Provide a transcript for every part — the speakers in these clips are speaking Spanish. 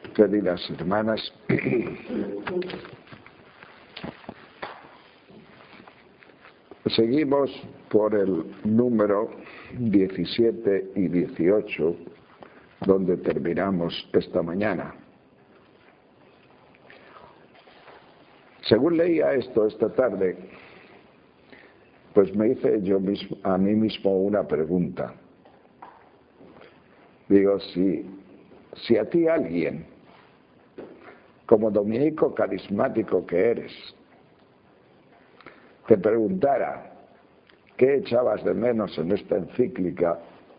Queridas hermanas, seguimos por el número 17 y 18, donde terminamos esta mañana. Según leía esto esta tarde, pues me hice yo mismo, a mí mismo una pregunta. Digo, si a ti alguien, como dominico carismático que eres, te preguntara qué echabas de menos en esta encíclica,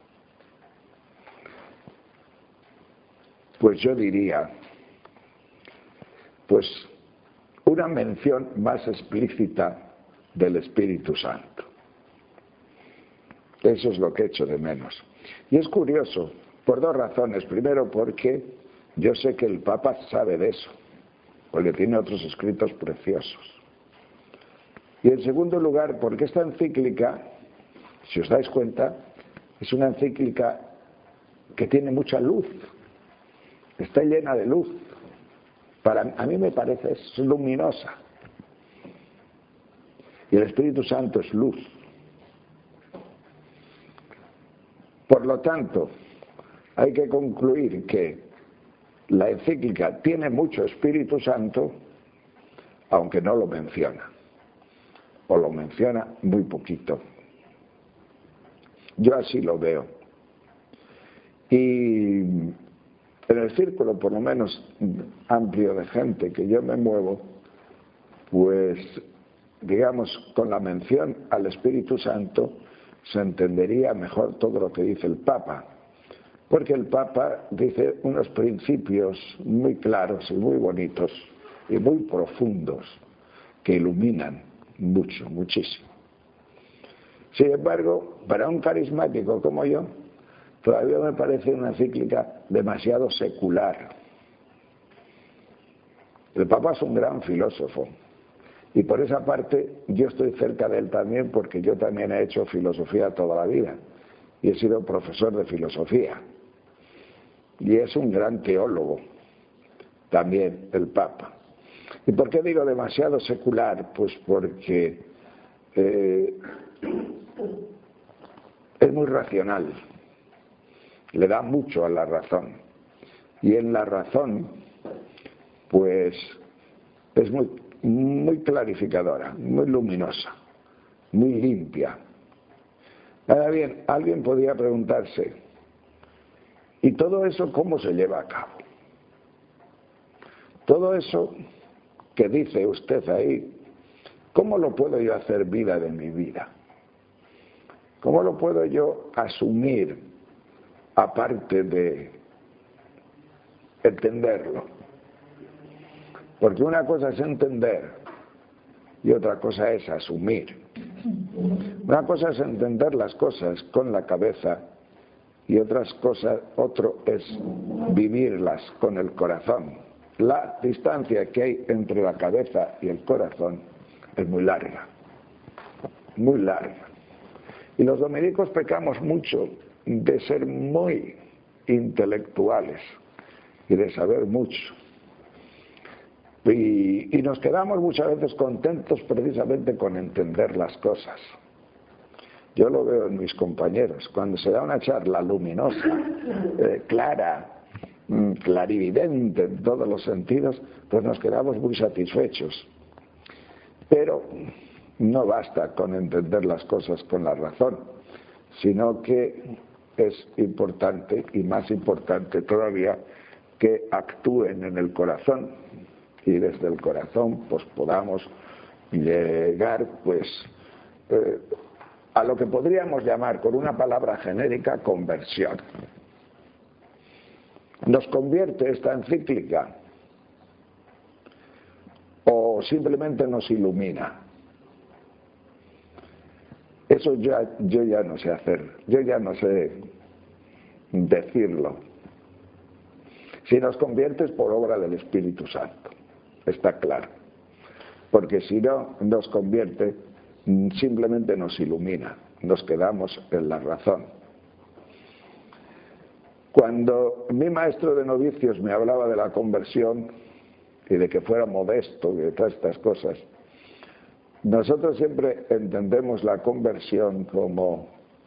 pues yo diría, pues una mención más explícita del Espíritu Santo. Eso es lo que echo de menos. Y es curioso, por dos razones. Primero, porque yo sé que el Papa sabe de eso, porque tiene otros escritos preciosos. Y en segundo lugar, porque esta encíclica, si os dais cuenta, es una encíclica que tiene mucha luz, está llena de luz. A mí me parece, es luminosa. Y el Espíritu Santo es luz. Por lo tanto, hay que concluir que la encíclica tiene mucho Espíritu Santo, aunque no lo menciona, o lo menciona muy poquito. Yo así lo veo. Y en el círculo, por lo menos amplio de gente que yo me muevo, pues, digamos, con la mención al Espíritu Santo se entendería mejor todo lo que dice el Papa. Porque el Papa dice unos principios muy claros y muy bonitos y muy profundos que iluminan mucho, muchísimo. Sin embargo, para un carismático como yo, todavía me parece una encíclica demasiado secular. El Papa es un gran filósofo y por esa parte yo estoy cerca de él también, porque yo también he hecho filosofía toda la vida y he sido profesor de filosofía. Y es un gran teólogo, también el Papa. ¿Y por qué digo demasiado secular? Pues porque es muy racional, le da mucho a la razón. Y en la razón, pues es muy clarificadora, muy luminosa, muy limpia. Ahora bien, alguien podría preguntarse, ¿y todo eso cómo se lleva a cabo? Todo eso que dice usted ahí, ¿cómo lo puedo yo hacer vida de mi vida? ¿Cómo lo puedo yo asumir aparte de entenderlo? Porque una cosa es entender y otra cosa es asumir. Una cosa es entender las cosas con la cabeza y otro es vivirlas con el corazón. La distancia que hay entre la cabeza y el corazón es muy larga, muy larga. Y los dominicos pecamos mucho de ser muy intelectuales y de saber mucho. Y nos quedamos muchas veces contentos precisamente con entender las cosas. Yo lo veo en mis compañeros, cuando se da una charla luminosa, clara, clarividente en todos los sentidos, pues nos quedamos muy satisfechos. Pero no basta con entender las cosas con la razón, sino que es importante, y más importante todavía, que actúen en el corazón, y desde el corazón pues podamos llegar pues a lo que podríamos llamar con una palabra genérica conversión. ¿Nos convierte esta encíclica o simplemente nos ilumina? Eso yo ya no sé hacer, yo ya no sé decirlo. Si nos convierte es por obra del Espíritu Santo, está claro. Porque si no nos convierte, simplemente nos ilumina, nos quedamos en la razón. Cuando mi maestro de novicios me hablaba de la conversión y de que fuera modesto y de todas estas cosas, nosotros siempre entendemos la conversión como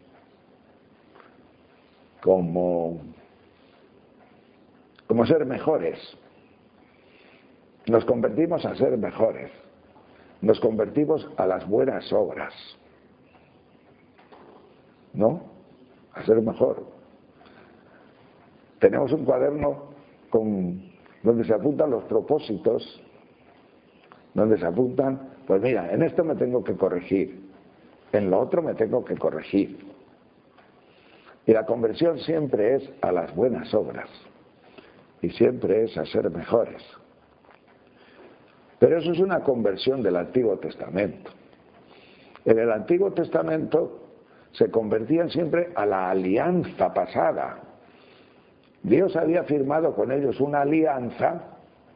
ser mejores. Nos convertimos a ser mejores. Nos convertimos a las buenas obras. ¿No? A ser mejor. Tenemos un cuaderno donde se apuntan los propósitos, donde se apuntan, pues mira, en esto me tengo que corregir, en lo otro me tengo que corregir. Y la conversión siempre es a las buenas obras y siempre es a ser mejores. Pero eso es una conversión del Antiguo Testamento. En el Antiguo Testamento se convertían siempre a la alianza pasada. Dios había firmado con ellos una alianza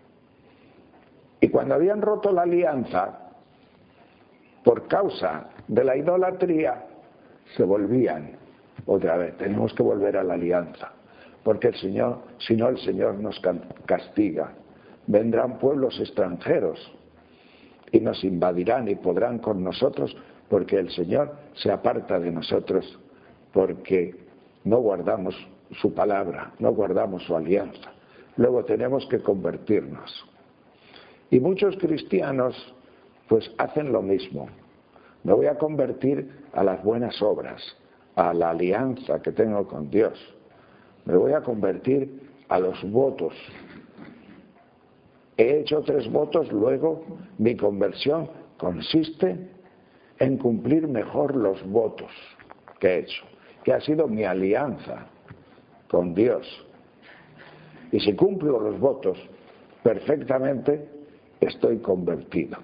y cuando habían roto la alianza, por causa de la idolatría, se volvían otra vez. Tenemos que volver a la alianza, porque el Señor, si no, el Señor nos castiga. Vendrán pueblos extranjeros y nos invadirán y podrán con nosotros, porque el Señor se aparta de nosotros, porque no guardamos su palabra, no guardamos su alianza. Luego tenemos que convertirnos. Y muchos cristianos pues hacen lo mismo. Me voy a convertir a las buenas obras, a la alianza que tengo con Dios. Me voy a convertir a los votos. He hecho 3 votos, luego mi conversión consiste en cumplir mejor los votos que he hecho, que ha sido mi alianza con Dios. Y si cumplo los votos perfectamente, estoy convertido.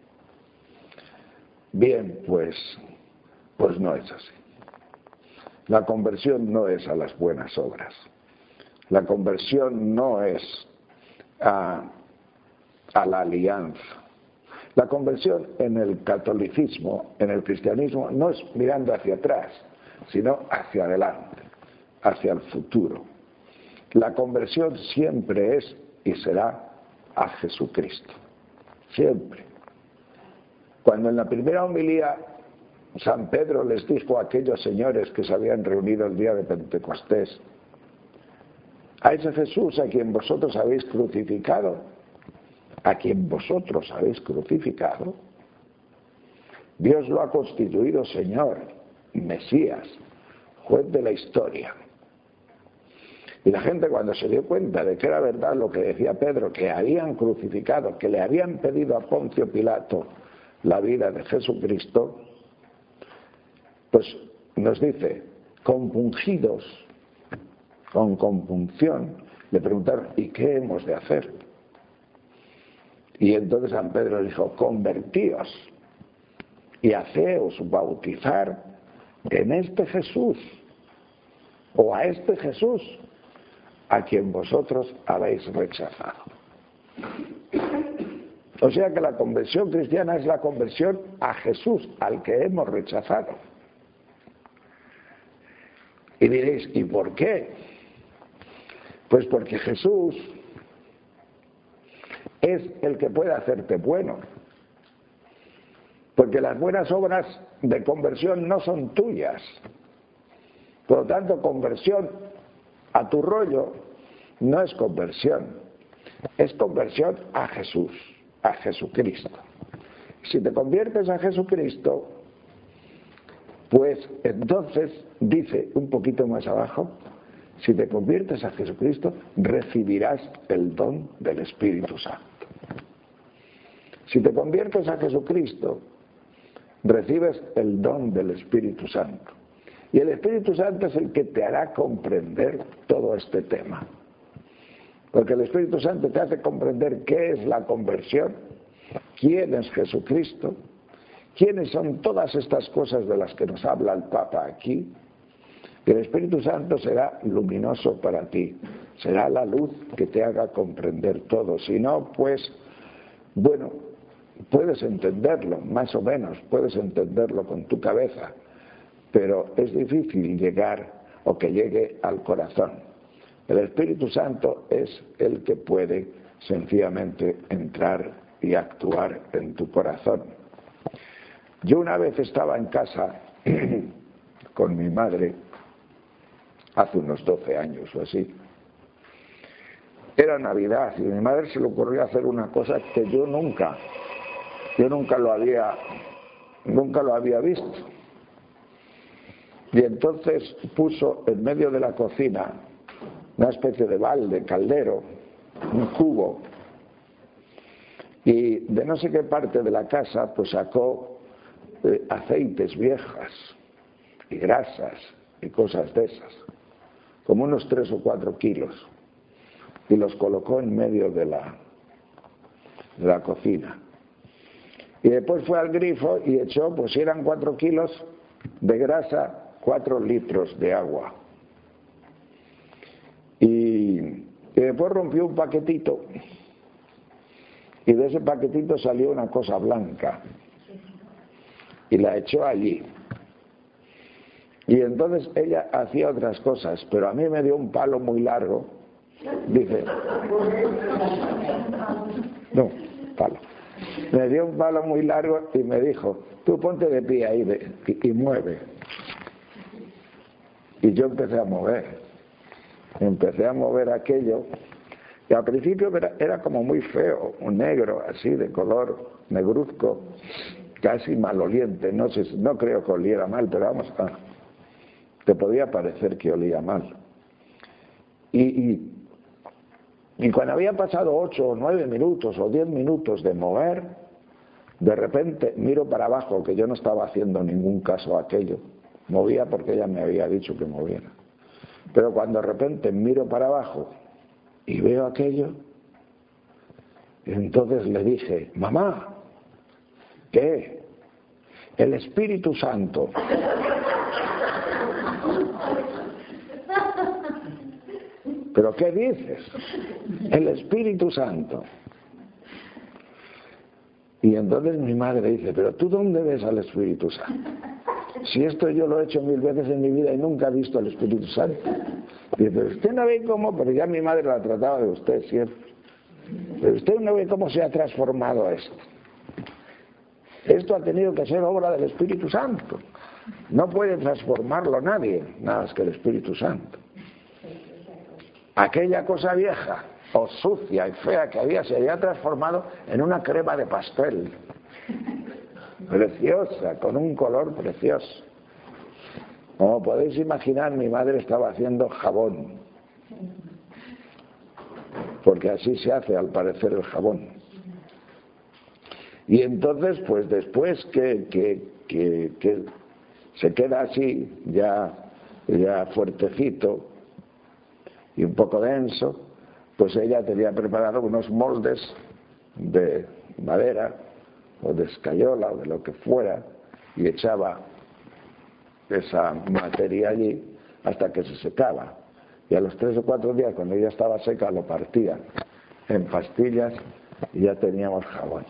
Bien, pues no es así. La conversión no es a las buenas obras. La conversión no es a la alianza. La conversión en el catolicismo, en el cristianismo, no es mirando hacia atrás, sino hacia adelante, hacia el futuro. La conversión siempre es y será a Jesucristo. Siempre. Cuando en la primera homilía San Pedro les dijo a aquellos señores que se habían reunido el día de Pentecostés: a ese Jesús a quien vosotros habéis crucificado, Dios lo ha constituido Señor, Mesías, juez de la historia. Y la gente, cuando se dio cuenta de que era verdad lo que decía Pedro, que habían crucificado, que le habían pedido a Poncio Pilato la vida de Jesucristo, pues nos dice, compungidos, con compunción, le preguntaron: ¿y qué hemos de hacer? Y entonces San Pedro dijo: convertíos y haceos bautizar en este Jesús, o a este Jesús a quien vosotros habéis rechazado. O sea que la conversión cristiana es la conversión a Jesús, al que hemos rechazado. Y diréis: ¿y por qué? Pues porque Jesús es el que puede hacerte bueno. Porque las buenas obras de conversión no son tuyas. Por lo tanto, conversión a tu rollo no es conversión. Es conversión a Jesús, a Jesucristo. Si te conviertes a Jesucristo, pues entonces dice un poquito más abajo: si te conviertes a Jesucristo, recibirás el don del Espíritu Santo. Si te conviertes a Jesucristo, recibes el don del Espíritu Santo. Y el Espíritu Santo es el que te hará comprender todo este tema. Porque el Espíritu Santo te hace comprender qué es la conversión, quién es Jesucristo, quiénes son todas estas cosas de las que nos habla el Papa aquí. Y el Espíritu Santo será luminoso para ti, será la luz que te haga comprender todo. Si no, pues, bueno, puedes entenderlo, más o menos, puedes entenderlo con tu cabeza, pero es difícil llegar o que llegue al corazón. El Espíritu Santo es el que puede sencillamente entrar y actuar en tu corazón. Yo una vez estaba en casa con mi madre, hace unos 12 años o así. Era Navidad y a mi madre se le ocurrió hacer una cosa que yo nunca lo había visto. Y entonces puso en medio de la cocina una especie de balde, caldero, un cubo, y de no sé qué parte de la casa pues sacó aceites viejas y grasas y cosas de esas, como unos 3 o 4 kilos, y los colocó en medio de la cocina. Y después fue al grifo y echó, pues si eran 4 kilos de grasa, 4 litros de agua. Y después rompió un paquetito, y de ese paquetito salió una cosa blanca, y la echó allí. Y entonces ella hacía otras cosas, pero a mí me dio un palo muy largo. Dice, no, palo. Me dio un palo muy largo y me dijo, tú ponte de pie ahí y mueve. Y yo empecé a mover aquello, y al principio era como muy feo, un negro así de color negruzco, casi maloliente, no creo que oliera mal, pero vamos, te podía parecer que olía mal. Y cuando había pasado 8 o 9 minutos o 10 minutos de mover, de repente miro para abajo, que yo no estaba haciendo ningún caso a aquello, movía porque ella me había dicho que moviera. Pero cuando de repente miro para abajo y veo aquello, entonces le dije, mamá, ¿qué? El Espíritu Santo. ¿Pero qué dices? El Espíritu Santo. Y entonces mi madre dice, ¿pero tú dónde ves al Espíritu Santo? Si esto yo lo he hecho 1000 veces en mi vida y nunca he visto al Espíritu Santo. Dice, usted no ve cómo, pero ya mi madre la trataba de usted siempre. Pero usted no ve cómo se ha transformado esto. Esto ha tenido que ser obra del Espíritu Santo. No puede transformarlo nadie, nada más que el Espíritu Santo. Aquella cosa vieja o sucia y fea que había se había transformado en una crema de pastel. Preciosa, con un color precioso. Como podéis imaginar, mi madre estaba haciendo jabón, porque así se hace al parecer el jabón. Y entonces, pues después que se queda así, ya fuertecito y un poco denso, pues ella tenía preparado unos moldes de madera o de escayola o de lo que fuera, y echaba esa materia allí hasta que se secaba, y a los 3 o 4 días, cuando ya estaba seca, lo partía en pastillas y ya teníamos jabón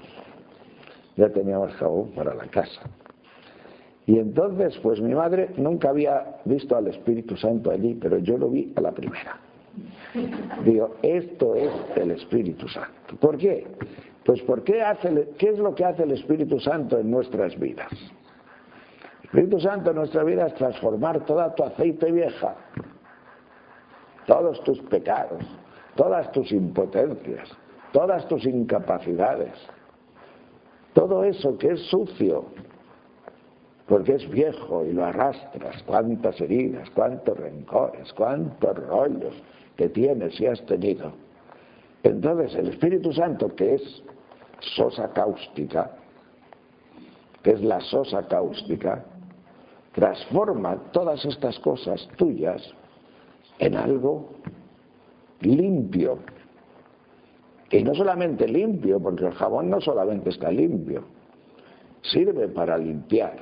para la casa. Y entonces pues mi madre nunca había visto al Espíritu Santo allí, pero yo lo vi a la primera. Digo, esto es el Espíritu Santo. ¿Por qué? Pues porque ¿qué es lo que hace el Espíritu Santo en nuestras vidas? El Espíritu Santo en nuestra vida es transformar toda tu aceite vieja, todos tus pecados, todas tus impotencias, todas tus incapacidades, todo eso que es sucio, porque es viejo y lo arrastras, cuántas heridas, cuántos rencores, cuántos rollos que tienes y has tenido. Entonces el Espíritu Santo, que es sosa cáustica, que es la sosa cáustica, transforma todas estas cosas tuyas en algo limpio. Y no solamente limpio, porque el jabón no solamente está limpio, sirve para limpiar.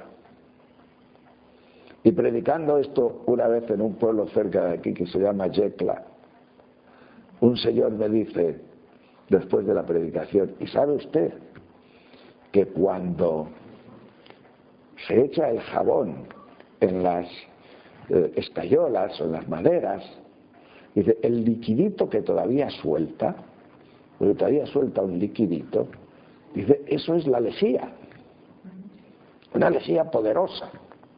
Y predicando esto una vez en un pueblo cerca de aquí que se llama Yecla, un señor me dice, después de la predicación, ¿y sabe usted que cuando se echa el jabón en las escayolas o en las maderas, Dice, el liquidito que todavía suelta, porque todavía suelta un liquidito, dice, eso es la lejía, una lejía poderosa.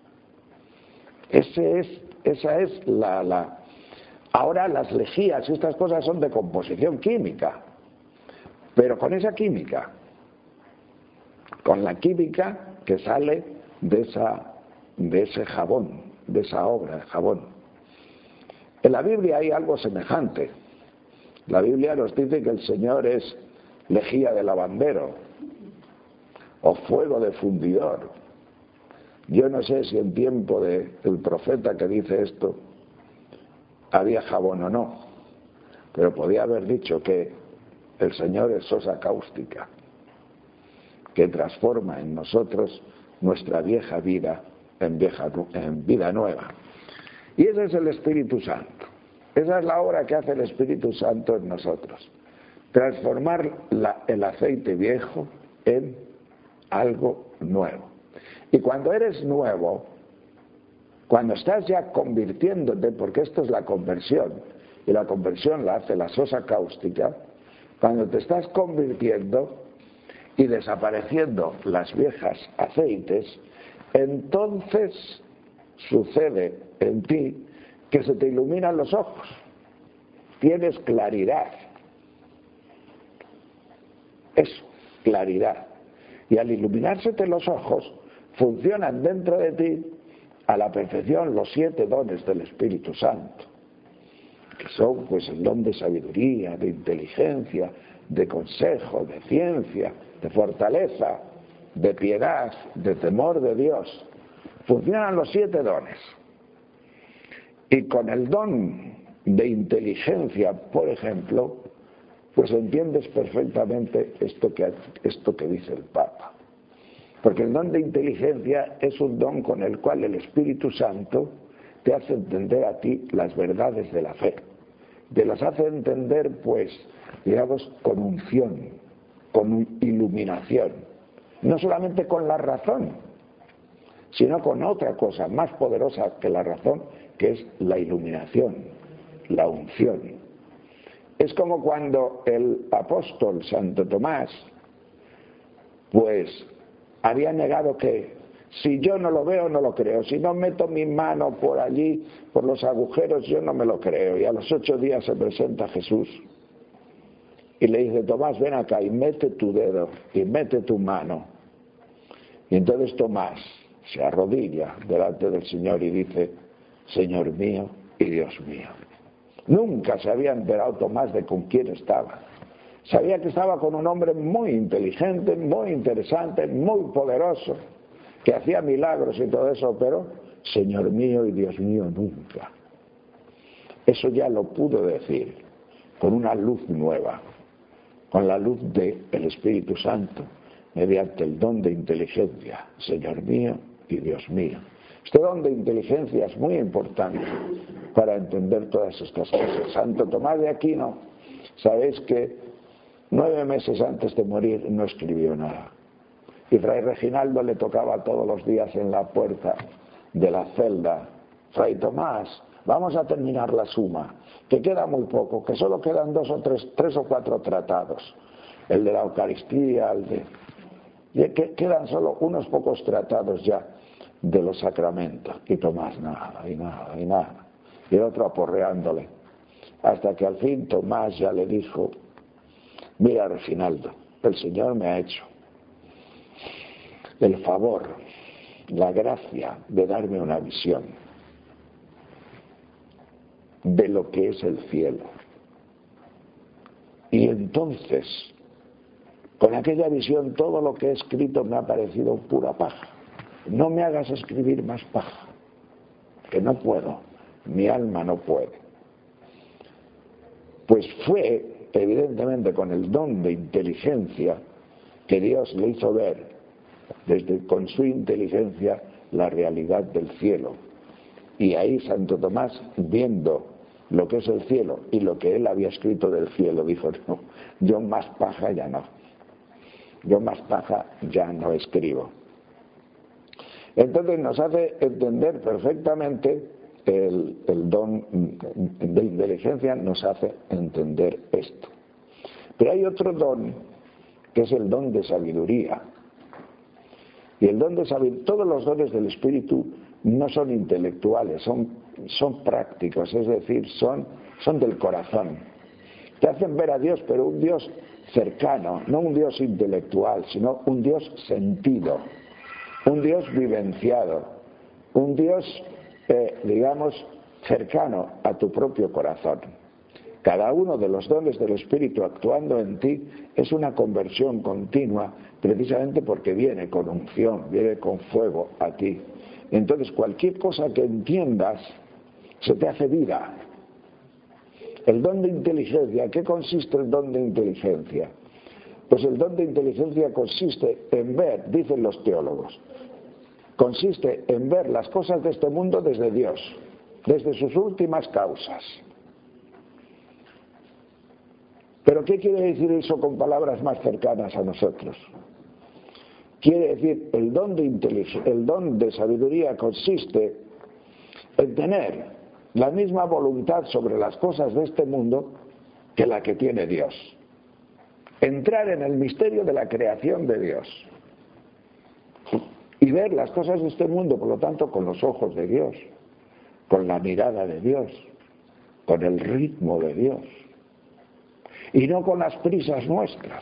Esa es la... Ahora las lejías y estas cosas son de composición química, pero con esa química, con la química que sale de ese jabón, de esa obra de jabón. En la Biblia hay algo semejante. La Biblia nos dice que el Señor es lejía de lavandero o fuego de fundidor. Yo no sé si en tiempo del profeta que dice esto había jabón o no, pero podía haber dicho que el Señor es sosa cáustica, que transforma en nosotros nuestra vieja vida en vida nueva. Y ese es el Espíritu Santo. Esa es la obra que hace el Espíritu Santo en nosotros. Transformar el aceite viejo en algo nuevo. Y cuando eres nuevo, cuando estás ya convirtiéndote, porque esto es la conversión, y la conversión la hace la sosa cáustica, cuando te estás convirtiendo y desapareciendo las viejas aceites, entonces sucede en ti que se te iluminan los ojos, tienes claridad, eso, claridad, y al iluminársete los ojos funcionan dentro de ti a la perfección los 7 dones del Espíritu Santo, que son pues el don de sabiduría, de inteligencia, de consejo, de ciencia, de fortaleza, de piedad, de temor de Dios. Funcionan los 7 dones. Y con el don de inteligencia, por ejemplo, pues entiendes perfectamente esto que dice el Papa. Porque el don de inteligencia es un don con el cual el Espíritu Santo te hace entender a ti las verdades de la fe. Te las hace entender, pues, digamos, con unción, con iluminación. No solamente con la razón, sino con otra cosa más poderosa que la razón, que es la iluminación, la unción. Es como cuando el apóstol Santo Tomás, pues, había negado que si yo no lo veo, no lo creo. Si no meto mi mano por allí, por los agujeros, yo no me lo creo. Y a los 8 días se presenta Jesús y le dice, Tomás, ven acá y mete tu dedo y mete tu mano. Y entonces Tomás se arrodilla delante del Señor y dice, Señor mío y Dios mío. Nunca se había enterado Tomás de con quién estaba. Sabía que estaba con un hombre muy inteligente, muy interesante, muy poderoso, que hacía milagros y todo eso, pero Señor mío y Dios mío nunca. Eso ya lo pudo decir con una luz nueva, con la luz del Espíritu Santo, mediante el don de inteligencia, Señor mío y Dios mío. Este don de inteligencia es muy importante para entender todas estas cosas. Santo Tomás de Aquino, sabéis que 9 meses antes de morir no escribió nada. Y Fray Reginaldo le tocaba todos los días en la puerta de la celda, Fray Tomás, vamos a terminar la suma, que queda muy poco, que solo quedan 3 o 4 tratados, el de la Eucaristía, que quedan solo unos pocos tratados ya de los sacramentos. Y Tomás nada, y nada, y nada. Y el otro aporreándole, hasta que al fin Tomás ya le dijo, mira Reginaldo, el Señor me ha hecho el favor, la gracia de darme una visión de lo que es el cielo. Y entonces, con aquella visión, todo lo que he escrito me ha parecido pura paja. No me hagas escribir más paja, que no puedo, mi alma no puede. Pues fue, evidentemente, con el don de inteligencia que Dios le hizo ver con su inteligencia la realidad del cielo. Y ahí Santo Tomás, viendo lo que es el cielo y lo que él había escrito del cielo, dijo, no, yo más paja ya no. Yo más paja ya no escribo. Entonces nos hace entender perfectamente el don de inteligencia nos hace entender esto. Pero hay otro don, que es el don de sabiduría. Y el don de sabiduría, todos los dones del Espíritu no son intelectuales, son prácticos, es decir, son del corazón. Te hacen ver a Dios, pero un Dios cercano, no un Dios intelectual, sino un Dios sentido, un Dios vivenciado, un Dios, digamos, cercano a tu propio corazón. Cada uno de los dones del Espíritu actuando en ti es una conversión continua, precisamente porque viene con unción, viene con fuego a ti. Entonces, cualquier cosa que entiendas se te hace vida. El don de inteligencia, ¿qué consiste el don de inteligencia? Pues el don de inteligencia consiste en ver, dicen los teólogos, consiste en ver las cosas de este mundo desde Dios, desde sus últimas causas. ¿Pero qué quiere decir eso con palabras más cercanas a nosotros? Quiere decir, el don de sabiduría consiste en tener la misma voluntad sobre las cosas de este mundo que la que tiene Dios. Entrar en el misterio de la creación de Dios y ver las cosas de este mundo, por lo tanto, con los ojos de Dios, con la mirada de Dios, con el ritmo de Dios, y no con las prisas nuestras.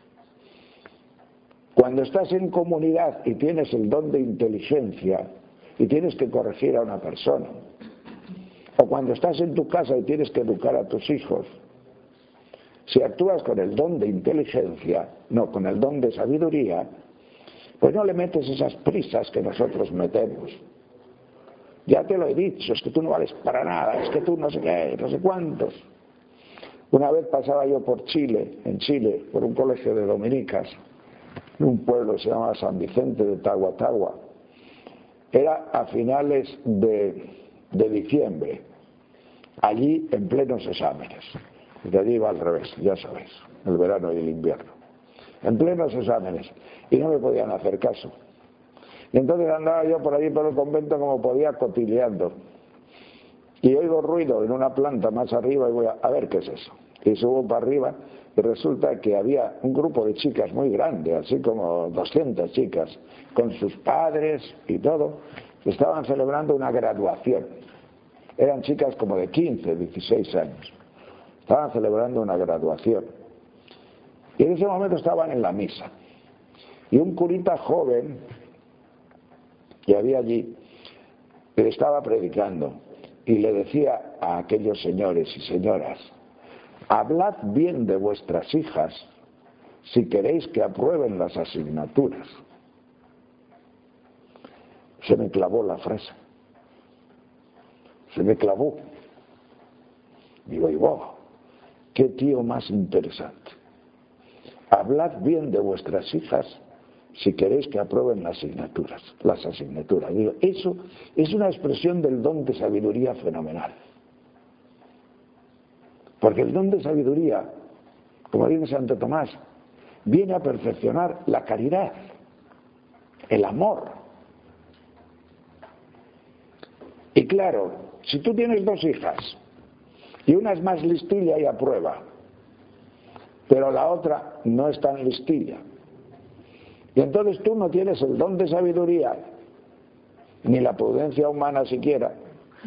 Cuando estás en comunidad y tienes el don de inteligencia y tienes que corregir a una persona, o cuando estás en tu casa y tienes que educar a tus hijos, si actúas con el don de inteligencia, no con el don de sabiduría, pues no le metes esas prisas que nosotros metemos. Ya te lo he dicho, es que tú no vales para nada, es que tú no sé qué, no sé cuántos. Una vez pasaba yo por Chile, en Chile, por un colegio de dominicas, en un pueblo que se llama San Vicente de Tahuatahua. Era a finales de diciembre, allí en plenos exámenes. De allí va al revés, ya sabéis, el verano y el invierno. En plenos exámenes, y no me podían hacer caso. Y entonces andaba yo por allí por el convento como podía, cotilleando. Y oigo ruido en una planta más arriba y voy a ver qué es eso. Y subo para arriba y resulta que había un grupo de chicas muy grande, así como 200 chicas, con sus padres y todo, que estaban celebrando una graduación. Eran chicas como de 15, 16 años. Estaban celebrando una graduación. Y en ese momento estaban en la misa. Y un curita joven que había allí le estaba predicando y le decía a aquellos señores y señoras: hablad bien de vuestras hijas si queréis que aprueben las asignaturas. Se me clavó la frase. Se me clavó. Digo, y wow, qué tío más interesante. Hablad bien de vuestras hijas si queréis que aprueben las asignaturas. Digo, eso es una expresión del don de sabiduría fenomenal. Porque el don de sabiduría, como dice Santo Tomás, viene a perfeccionar la caridad, el amor. Y claro, si tú tienes dos hijas y una es más listilla y aprueba, pero la otra no es tan listilla, y entonces tú no tienes el don de sabiduría, ni la prudencia humana siquiera.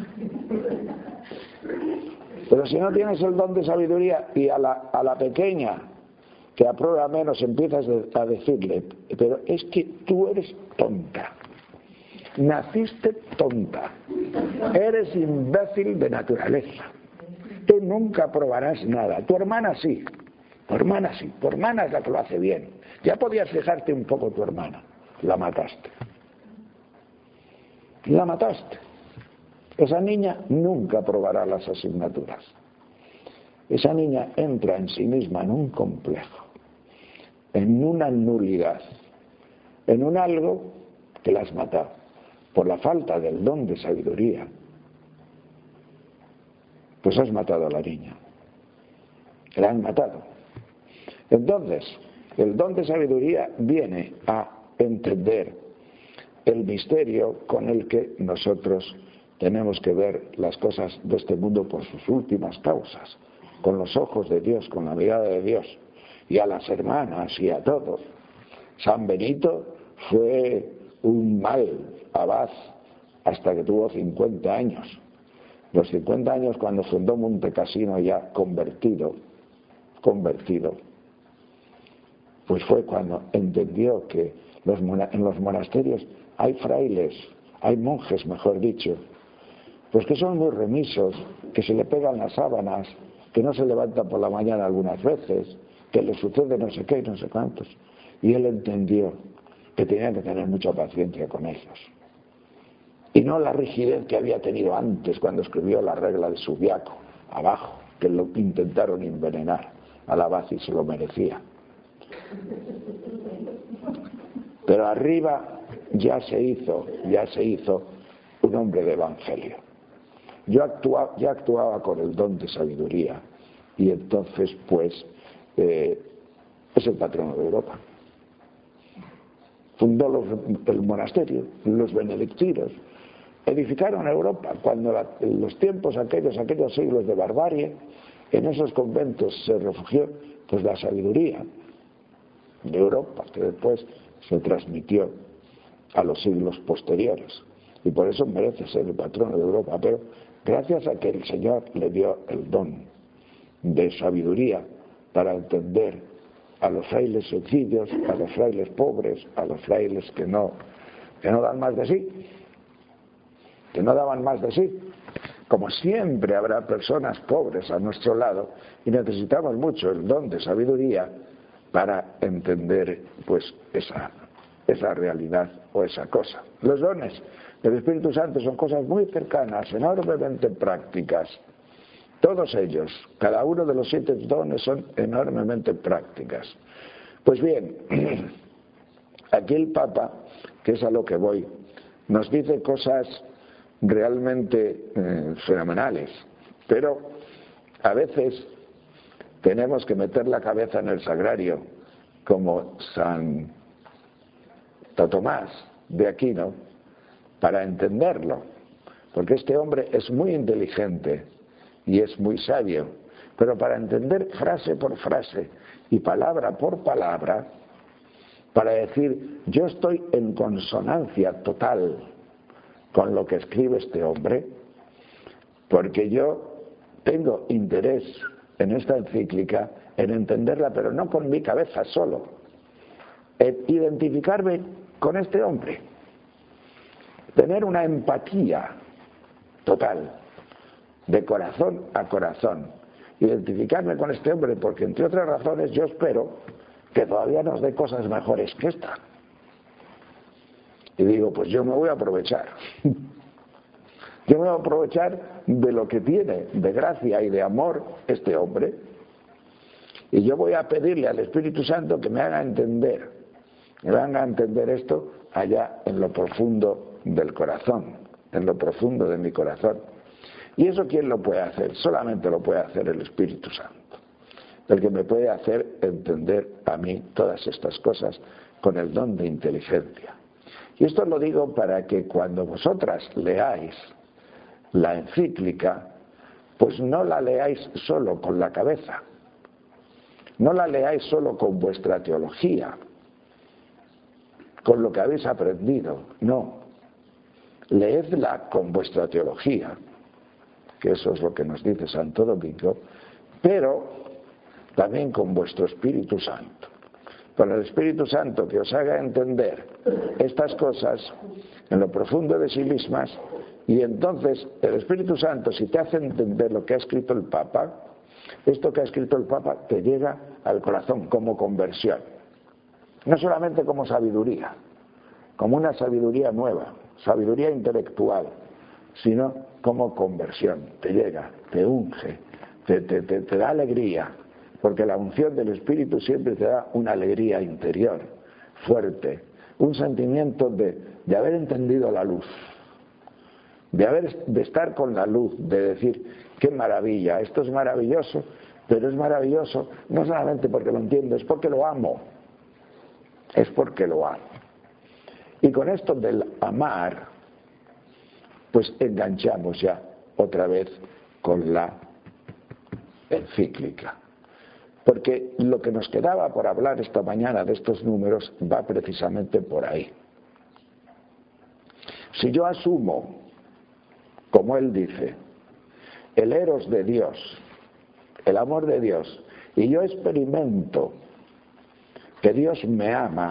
Pero si no tienes el don de sabiduría y a la pequeña que aprueba menos empiezas a decirle, pero es que tú eres tonta, naciste tonta, eres imbécil de naturaleza, tú nunca aprobarás nada, tu hermana sí, tu hermana es la que lo hace bien, ya podías fijarte un poco tu hermana, la mataste. Esa niña nunca aprobará las asignaturas. Esa niña entra en sí misma en un complejo, en una nulidad, en un algo que la has matado por la falta del don de sabiduría. Pues has matado a la niña. La han matado. Entonces, el don de sabiduría viene a entender el misterio con el que nosotros tenemos que ver las cosas de este mundo por sus últimas causas, con los ojos de Dios, con la mirada de Dios, y a las hermanas y a todos. San Benito fue un mal abad hasta que tuvo 50 años. Los 50 años cuando fundó Montecassino, ya convertido, pues fue cuando entendió que en los monasterios hay frailes, hay monjes, mejor dicho, pues que son muy remisos, que se le pegan las sábanas, que no se levantan por la mañana algunas veces, que le sucede no sé qué y no sé cuántos. Y él entendió que tenía que tener mucha paciencia con ellos. Y no la rigidez que había tenido antes cuando escribió la regla de Subiaco, abajo, que lo intentaron envenenar al abad y se lo merecía. Pero arriba ya se hizo un hombre de evangelio. Ya actuaba con el don de sabiduría y entonces pues es el patrono de Europa. Fundó el monasterio, los benedictinos, edificaron Europa cuando en los tiempos aquellos siglos de barbarie, en esos conventos se refugió pues la sabiduría de Europa, que después se transmitió a los siglos posteriores, y por eso merece ser el patrono de Europa. Pero gracias a que el Señor le dio el don de sabiduría para entender a los frailes sencillos, a los frailes pobres, a los frailes que no dan más de sí, que no daban más de sí. Como siempre habrá personas pobres a nuestro lado y necesitamos mucho el don de sabiduría para entender pues esa realidad o esa cosa. Los dones del Espíritu Santo son cosas muy cercanas, enormemente prácticas. Todos ellos, cada uno de los 7 dones son enormemente prácticas. Pues bien, aquí el Papa, que es a lo que voy, nos dice cosas realmente fenomenales, pero a veces tenemos que meter la cabeza en el sagrario, como Santo Tomás de Aquino, para entenderlo, porque este hombre es muy inteligente y es muy sabio, pero para entender frase por frase y palabra por palabra, para decir yo estoy en consonancia total con lo que escribe este hombre, porque yo tengo interés en esta encíclica, en entenderla, pero no con mi cabeza solo, en identificarme con este hombre, tener una empatía total, de corazón a corazón, identificarme con este hombre, porque entre otras razones yo espero que todavía nos dé cosas mejores que esta. Y digo, pues yo me voy a aprovechar. Yo me voy a aprovechar de lo que tiene de gracia y de amor este hombre, y yo voy a pedirle al Espíritu Santo que me haga entender esto allá en lo profundo del corazón, en lo profundo de mi corazón. ¿Y eso quién lo puede hacer? Solamente lo puede hacer el Espíritu Santo, el que me puede hacer entender a mí todas estas cosas con el don de inteligencia. Y esto lo digo para que cuando vosotras leáis la encíclica, pues no la leáis solo con la cabeza, no la leáis solo con vuestra teología, con lo que habéis aprendido, no, leedla con vuestra teología, que eso es lo que nos dice Santo Domingo, pero también con vuestro Espíritu Santo, con el Espíritu Santo que os haga entender estas cosas en lo profundo de sí mismas. Y entonces el Espíritu Santo, si te hace entender lo que ha escrito el Papa, esto que ha escrito el Papa te llega al corazón como conversión, no solamente como sabiduría, como una sabiduría nueva, sabiduría intelectual, sino como conversión. Te llega, te unge, te da alegría, porque la unción del Espíritu siempre te da una alegría interior fuerte, un sentimiento de haber entendido la luz, de estar con la luz, de decir qué maravilla, esto es maravilloso, pero es maravilloso no solamente porque lo entiendo, es porque lo amo, y con esto del amar, pues enganchamos ya otra vez con la encíclica. Porque lo que nos quedaba por hablar esta mañana de estos números va precisamente por ahí. Si yo asumo, como él dice, el eros de Dios, el amor de Dios, y yo experimento que Dios me ama,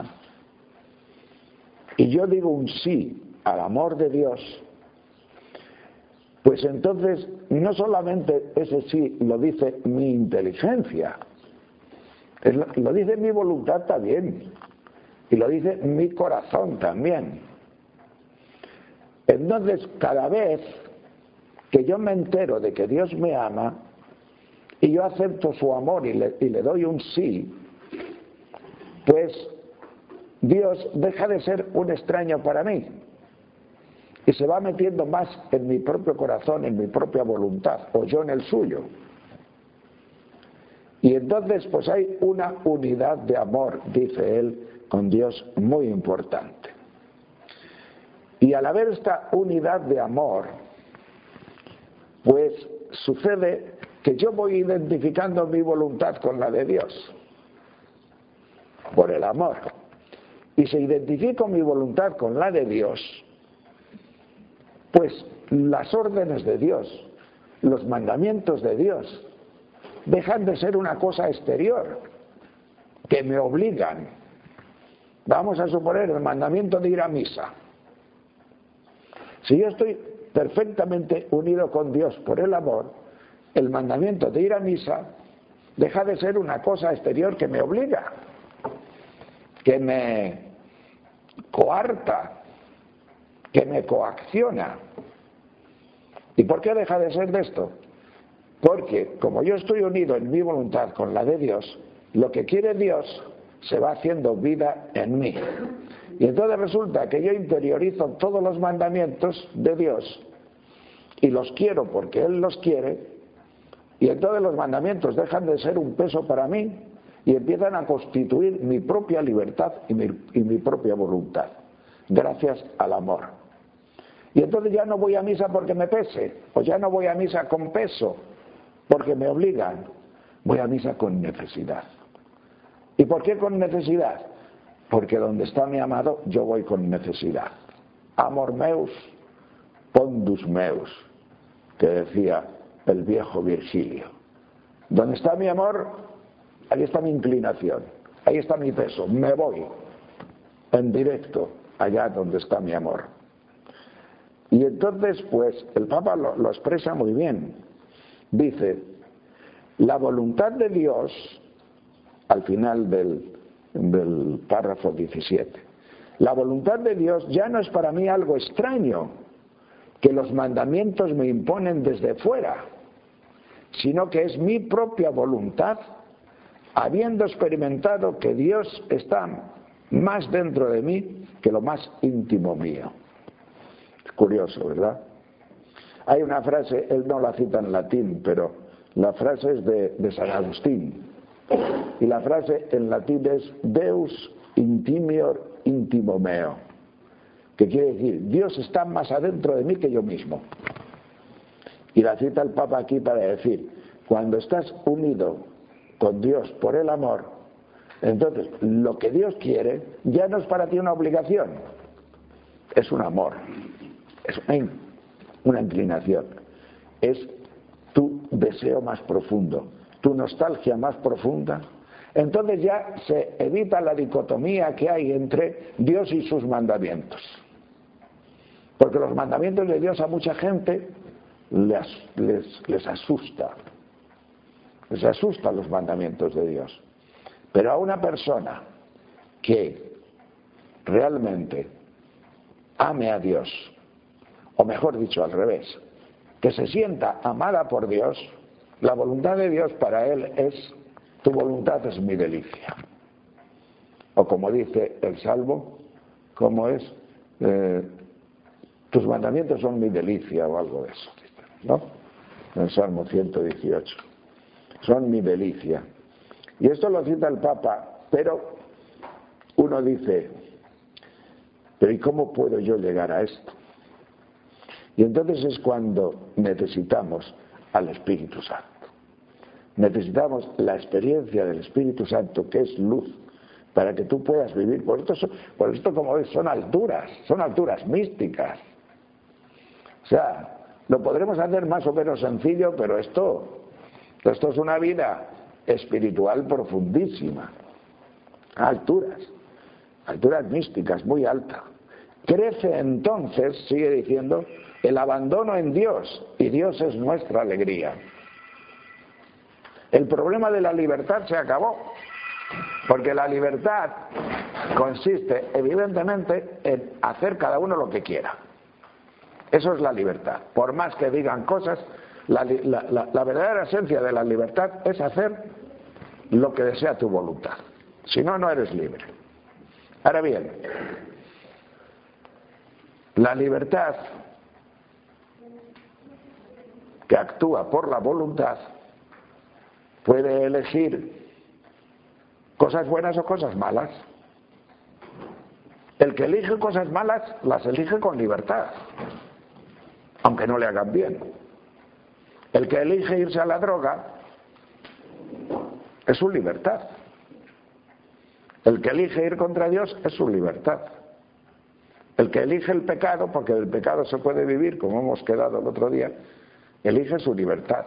y yo digo un sí al amor de Dios, pues entonces no solamente ese sí lo dice mi inteligencia, lo dice mi voluntad también, y lo dice mi corazón también. Entonces, cada vez que yo me entero de que Dios me ama y yo acepto su amor y le doy un sí, pues Dios deja de ser un extraño para mí y se va metiendo más en mi propio corazón, en mi propia voluntad, o yo en el suyo. Y entonces pues hay una unidad de amor, dice él, con Dios muy importante. Y al haber esta unidad de amor, pues sucede que yo voy identificando mi voluntad con la de Dios, por el amor. Y si identifico mi voluntad con la de Dios, pues las órdenes de Dios, los mandamientos de Dios, dejan de ser una cosa exterior, que me obligan. Vamos a suponer el mandamiento de ir a misa. Si yo estoy perfectamente unido con Dios por el amor, el mandamiento de ir a misa deja de ser una cosa exterior que me obliga, que me coarta, que me coacciona. ¿Y por qué deja de ser de esto? Porque como yo estoy unido en mi voluntad con la de Dios, lo que quiere Dios se va haciendo vida en mí. Y entonces resulta que yo interiorizo todos los mandamientos de Dios y los quiero porque Él los quiere, y entonces los mandamientos dejan de ser un peso para mí y empiezan a constituir mi propia libertad y mi propia voluntad, gracias al amor. Y entonces ya no voy a misa porque me pese, o ya no voy a misa con peso porque me obligan, voy a misa con necesidad. ¿Y por qué con necesidad? Porque donde está mi amado yo voy con necesidad. Amor meus, pondus meus, que decía el viejo Virgilio. Donde está mi amor, ahí está mi inclinación, ahí está mi peso, me voy en directo allá donde está mi amor. Y entonces pues el Papa lo expresa muy bien. Dice, la voluntad de Dios, al final del párrafo 17, la voluntad de Dios ya no es para mí algo extraño que los mandamientos me imponen desde fuera, sino que es mi propia voluntad, habiendo experimentado que Dios está más dentro de mí que lo más íntimo mío. Es curioso, ¿verdad? Hay una frase, él no la cita en latín, pero la frase es de San Agustín. Y la frase en latín es Deus intimior intimo meo, que quiere decir, Dios está más adentro de mí que yo mismo. Y la cita el Papa aquí para decir, cuando estás unido con Dios por el amor, entonces lo que Dios quiere ya no es para ti una obligación, es un amor, es una inclinación, es tu deseo más profundo, tu nostalgia más profunda. Entonces ya se evita la dicotomía que hay entre Dios y sus mandamientos. Porque los mandamientos de Dios a mucha gente les asusta. Les asustan los mandamientos de Dios. Pero a una persona que realmente ame a Dios, o mejor dicho al revés, que se sienta amada por Dios, la voluntad de Dios para él es, tu voluntad es mi delicia. O como dice el Salmo, como es, tus mandamientos son mi delicia, o algo de eso, ¿no? En el Salmo 118. Son mi delicia. Y esto lo cita el Papa, pero uno dice, pero ¿y cómo puedo yo llegar a esto? Y entonces es cuando necesitamos al Espíritu Santo. Necesitamos la experiencia del Espíritu Santo, que es luz, para que tú puedas vivir. Por esto como ves, son alturas místicas. O sea, lo podremos hacer más o menos sencillo, pero esto es una vida espiritual profundísima. Alturas místicas, muy alta. Crece entonces, sigue diciendo, el abandono en Dios, y Dios es nuestra alegría. El problema de la libertad se acabó, porque la libertad consiste evidentemente en hacer cada uno lo que quiera. Eso es la libertad. Por más que digan cosas, la verdadera esencia de la libertad es hacer lo que desea tu voluntad. Si no, no eres libre. Ahora bien, la libertad que actúa por la voluntad puede elegir cosas buenas o cosas malas. El que elige cosas malas las elige con libertad, aunque no le hagan bien. El que elige irse a la droga es su libertad. El que elige ir contra Dios es su libertad. El que elige el pecado, porque del pecado se puede vivir, como hemos quedado el otro día, elige su libertad.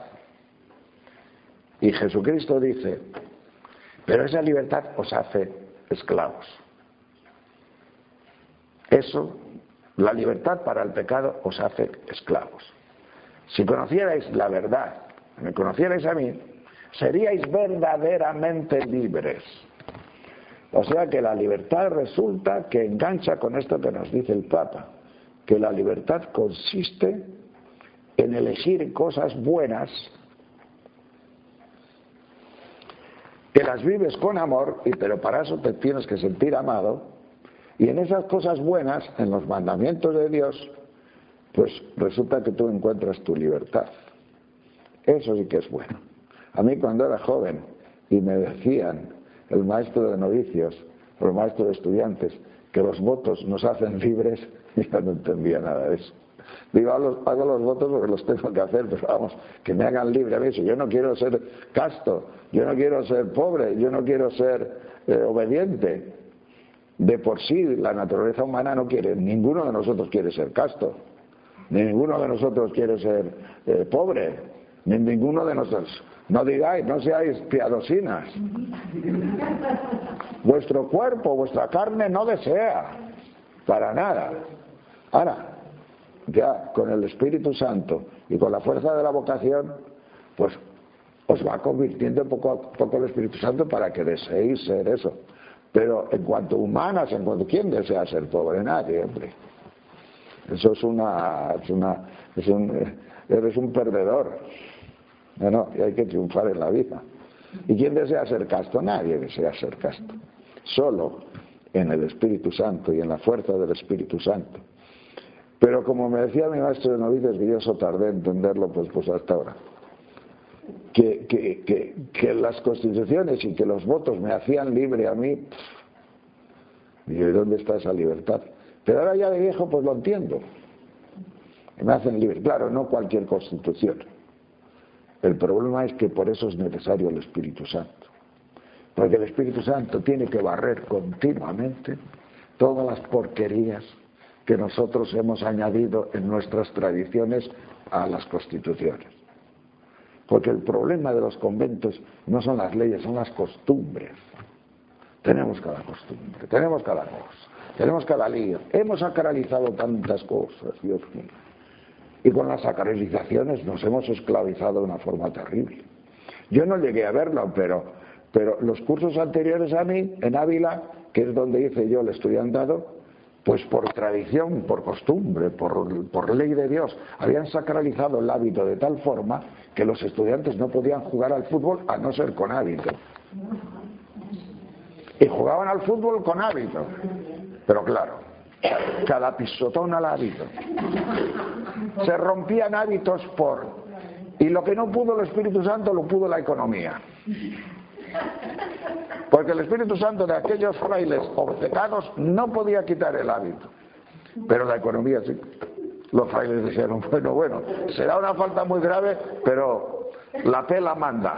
Y Jesucristo dice, pero esa libertad os hace esclavos. Eso, la libertad para el pecado os hace esclavos. Si conocierais la verdad, me conocierais a mí, seríais verdaderamente libres. O sea que la libertad resulta que engancha con esto que nos dice el Papa, que la libertad consiste en elegir cosas buenas, que las vives con amor, pero para eso te tienes que sentir amado, y en esas cosas buenas, en los mandamientos de Dios, pues resulta que tú encuentras tu libertad. Eso sí que es bueno. A mí cuando era joven y me decían el maestro de novicios o el maestro de estudiantes que los votos nos hacen libres, yo no entendía nada de eso. Digo, hago los votos porque los tengo que hacer, pero vamos, que me hagan libre a mí. Yo no quiero ser casto, yo no quiero ser pobre, yo no quiero ser obediente. De por sí la naturaleza humana no quiere, ninguno de nosotros quiere ser casto, ni ninguno de nosotros quiere ser pobre, ni ninguno de nosotros. No digáis, no seáis piadosinas. Vuestro cuerpo, vuestra carne no desea, para nada. Ahora, ya con el Espíritu Santo y con la fuerza de la vocación, pues os va convirtiendo poco a poco el Espíritu Santo para que deseéis ser eso. Pero en cuanto humanas, ¿quién desea ser pobre? Nadie, hombre. Eso eres un perdedor. No, y hay que triunfar en la vida. ¿Y quién desea ser casto? Nadie desea ser casto. Solo en el Espíritu Santo y en la fuerza del Espíritu Santo. Pero como me decía mi maestro de novicios, que yo eso tardé en entenderlo pues hasta ahora, que las constituciones y que los votos me hacían libre a mí, y yo, ¿dónde está esa libertad? Pero ahora ya de viejo pues lo entiendo. Me hacen libre. Claro, no cualquier constitución. El problema es que por eso es necesario el Espíritu Santo. Porque el Espíritu Santo tiene que barrer continuamente todas las porquerías que nosotros hemos añadido en nuestras tradiciones a las constituciones. Porque el problema de los conventos no son las leyes, son las costumbres. Tenemos cada costumbre, tenemos cada cosa, tenemos cada lío. Hemos sacralizado tantas cosas, Dios mío. Y con las sacralizaciones nos hemos esclavizado de una forma terrible. Yo no llegué a verlo, pero los cursos anteriores a mí, en Ávila, que es donde hice yo el estudiantado, pues por tradición, por costumbre, por ley de Dios, habían sacralizado el hábito de tal forma que los estudiantes no podían jugar al fútbol a no ser con hábito. Y jugaban al fútbol con hábito. Pero claro, cada pisotón al hábito. Se rompían hábitos y lo que no pudo el Espíritu Santo lo pudo la economía. Porque el Espíritu Santo de aquellos frailes obcecados no podía quitar el hábito, pero la economía sí. Los frailes dijeron, bueno, será una falta muy grave, pero la pela manda.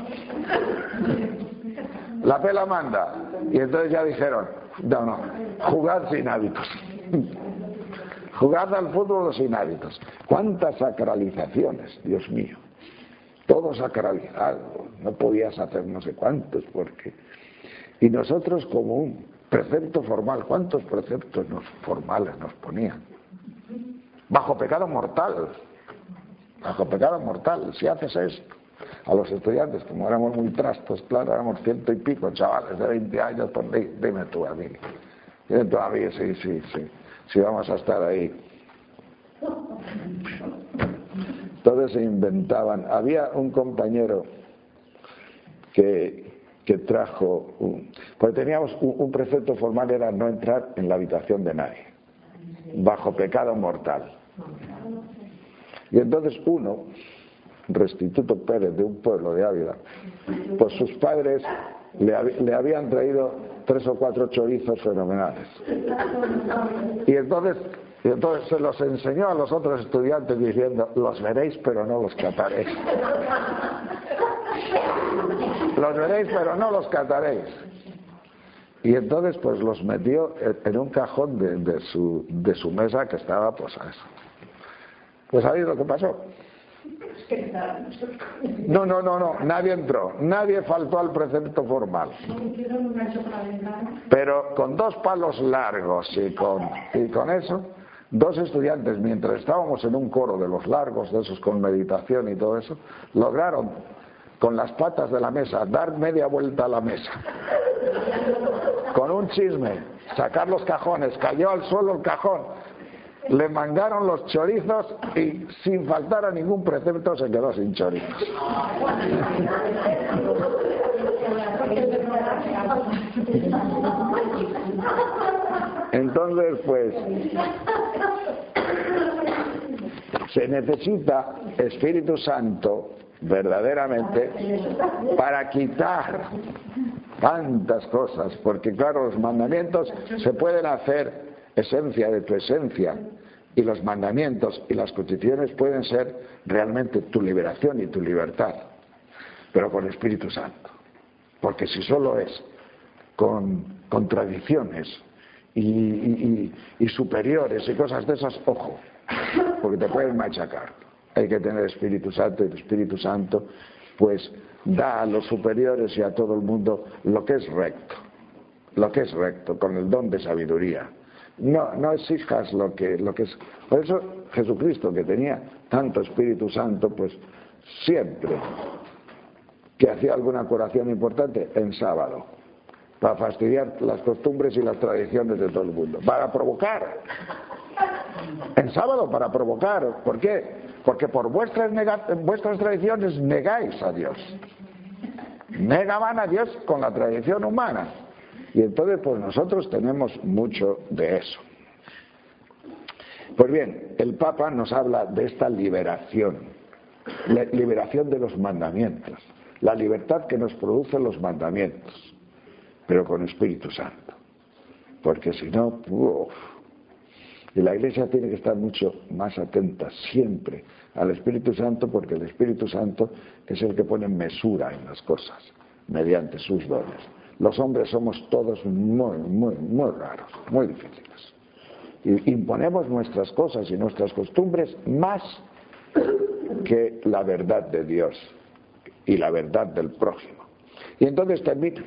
La pela manda. Y entonces ya dijeron, no, jugad sin hábitos. Jugad al fútbol sin hábitos. ¿Cuántas sacralizaciones, Dios mío? Todo sacralizado. No podías hacer no sé cuántos, porque... Y nosotros como un precepto formal, ¿cuántos preceptos formales nos ponían? Bajo pecado mortal. Bajo pecado mortal. Si haces esto. A los estudiantes, como éramos muy trastos, claro, éramos 100 y pico, chavales de 20 años, pues dime tú a mí. Dime tú a mí, sí, vamos a estar ahí. Todos se inventaban. Había un compañero que trajo, porque teníamos un precepto formal, era no entrar en la habitación de nadie, bajo pecado mortal. Y entonces uno, Restituto Pérez, de un pueblo de Ávila, pues sus padres le habían traído 3 o 4 chorizos fenomenales. Y entonces se los enseñó a los otros estudiantes diciendo, los veréis pero no los cataréis. Los veréis pero no los cataréis. Y entonces pues los metió en un cajón de su mesa que estaba pues a eso. Pues ¿sabéis lo que pasó? No, nadie entró, nadie faltó al precepto formal. Pero con 2 palos largos y con eso, 2 estudiantes, mientras estábamos en un coro de los largos, de esos con meditación y todo eso, lograron con las patas de la mesa dar media vuelta a la mesa. Con un chisme, sacar los cajones, cayó al suelo el cajón. Le mangaron los chorizos y sin faltar a ningún precepto se quedó sin chorizos. Entonces, pues, se necesita Espíritu Santo verdaderamente para quitar tantas cosas, porque claro, los mandamientos se pueden hacer esencia de tu esencia, y los mandamientos y las constituciones pueden ser realmente tu liberación y tu libertad, pero con Espíritu Santo, porque si solo es con tradiciones y superiores y cosas de esas, ojo, porque te pueden machacar. Hay que tener Espíritu Santo, y el Espíritu Santo pues da a los superiores y a todo el mundo lo que es recto, con el don de sabiduría. No exijas lo que es. Por eso Jesucristo, que tenía tanto Espíritu Santo, pues siempre que hacía alguna curación importante, en sábado, para fastidiar las costumbres y las tradiciones de todo el mundo, para provocar. En sábado para provocar. ¿Por qué? Porque por vuestras tradiciones negáis a Dios. Negaban a Dios con la tradición humana. Y entonces pues nosotros tenemos mucho de eso. Pues bien, el Papa nos habla de esta liberación de los mandamientos, la libertad que nos producen los mandamientos, pero con Espíritu Santo, porque si no, y la Iglesia tiene que estar mucho más atenta siempre al Espíritu Santo, porque el Espíritu Santo es el que pone mesura en las cosas mediante sus dones. Los hombres somos todos muy raros, muy difíciles. Y imponemos nuestras cosas y nuestras costumbres más que la verdad de Dios y la verdad del prójimo. Y entonces termina.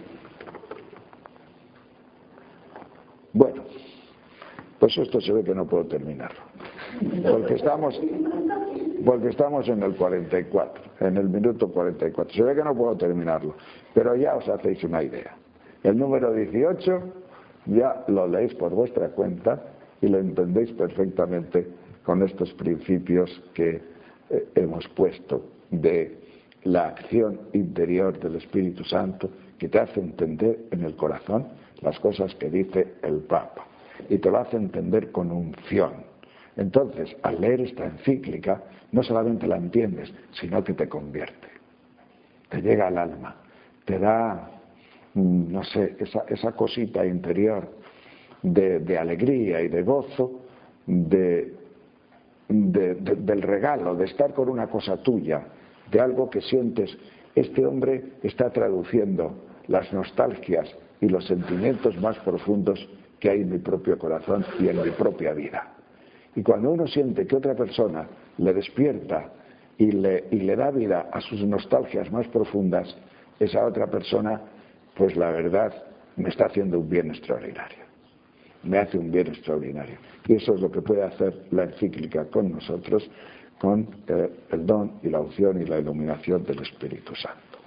Bueno, pues esto se ve que no puedo terminarlo. Porque estamos en el 44, en el minuto 44. Se ve que no puedo terminarlo, pero ya os hacéis una idea. El número 18 ya lo leéis por vuestra cuenta y lo entendéis perfectamente con estos principios que hemos puesto de la acción interior del Espíritu Santo, que te hace entender en el corazón las cosas que dice el Papa y te lo hace entender con unción. Entonces, al leer esta encíclica, no solamente la entiendes, sino que te convierte, te llega al alma, te da, no sé, esa cosita interior de alegría y de gozo, de del regalo, de estar con una cosa tuya, de algo que sientes. Este hombre está traduciendo las nostalgias y los sentimientos más profundos que hay en mi propio corazón y en mi propia vida. Y cuando uno siente que otra persona le despierta y le da vida a sus nostalgias más profundas, esa otra persona, pues la verdad, me está haciendo un bien extraordinario. Me hace un bien extraordinario. Y eso es lo que puede hacer la encíclica con nosotros, con el don y la unción y la iluminación del Espíritu Santo.